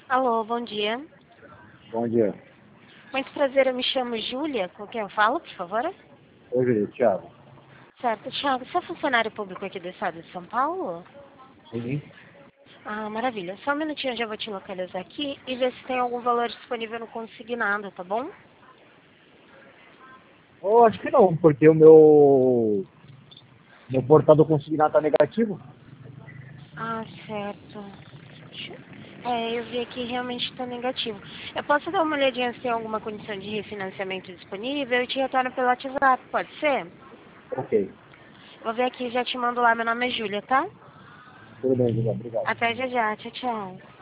Alô, bom dia. Bom dia. Muito prazer, eu me chamo Júlia. Com quem eu falo, por favor? Oi, Thiago. Certo, Thiago, você é funcionário público aqui do estado de São Paulo? Sim. Ah, maravilha. Só um minutinho, eu já vou te localizar aqui e ver se tem algum valor disponível no consignado, tá bom? Eu acho que não, porque o meu portal consignado tá negativo. Ah, certo. Eu vi aqui realmente está negativo. Eu posso dar uma olhadinha se tem alguma condição de refinanciamento disponível e te retorno pelo WhatsApp, pode ser? Ok. Vou ver aqui e já te mando lá. Meu nome é Júlia, tá? Tudo bem, José. Obrigado. Até já já. Tchau, tchau.